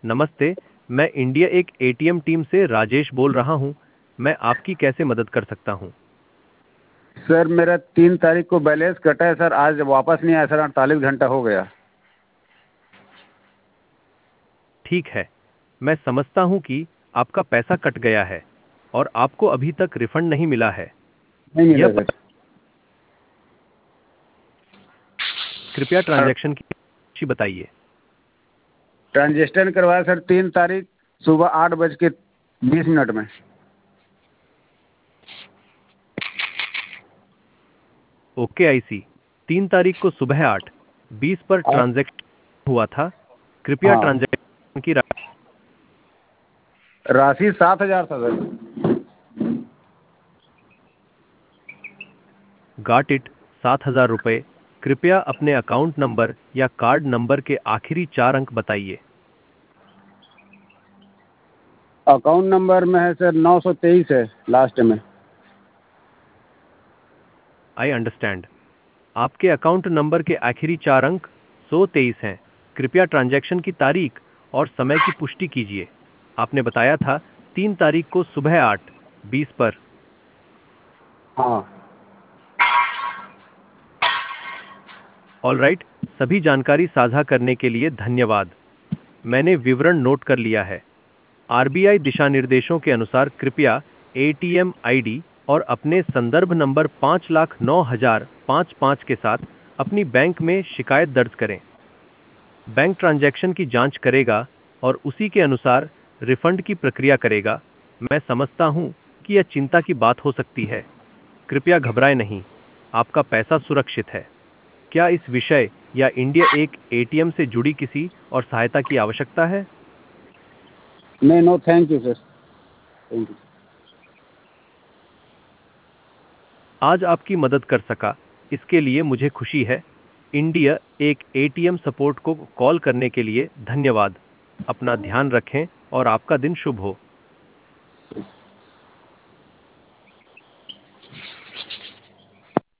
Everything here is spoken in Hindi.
नमस्ते। मैं इंडिया एक एटीएम टीम से राजेश बोल रहा हूँ। मैं आपकी कैसे मदद कर सकता हूँ? सर मेरा 3 तारीख को बैलेंस कटा है सर, आज वापस नहीं आया सर, 48 घंटा हो गया। ठीक है, मैं समझता हूँ कि आपका पैसा कट गया है और आपको अभी तक रिफंड नहीं मिला है। नहीं यह मिला प- सर। कृपया ट्रांजैक्शन की राशि बताइए। ट्रांजेक्शन करवाया सर 3 तारीख सुबह 8:20 में। ओके, आई सी। 3 तारीख को सुबह 8:20 पर और ट्रांजैक्शन हुआ था। कृपया हाँ, ट्रांजैक्शन की राशि 7,000 था सर। गाट इट। 7,000 रुपये। कृपया अपने अकाउंट नंबर या कार्ड नंबर के आखिरी 4 अंक बताइए। अकाउंट नंबर में है सर 923 है लास्ट में। I understand. आपके अकाउंट नंबर के आखिरी 4 अंक 123 हैं। कृपया ट्रांजैक्शन की तारीख और समय की पुष्टि कीजिए। आपने बताया था 3 तारीख को सुबह 8:20 पर। हाँ। ऑल राइट, सभी जानकारी साझा करने के लिए धन्यवाद। मैंने विवरण नोट कर लिया है। आरबीआई दिशा निर्देशों के अनुसार कृपया एटीएम आईडी और अपने संदर्भ नंबर 5,09,055 के साथ अपनी बैंक में शिकायत दर्ज करें। बैंक ट्रांजैक्शन की जांच करेगा और उसी के अनुसार रिफंड की प्रक्रिया करेगा। मैं समझता हूं कि यह चिंता की बात हो सकती है। कृपया घबराएं नहीं, आपका पैसा सुरक्षित है। क्या इस विषय या इंडिया एक एटीएम से जुड़ी किसी और सहायता की आवश्यकता है? नहीं, no thank you sir, thank you. आज आपकी मदद कर सका, इसके लिए मुझे खुशी है। इंडिया एक एटीएम सपोर्ट को कॉल करने के लिए धन्यवाद। अपना ध्यान रखें और आपका दिन शुभ हो।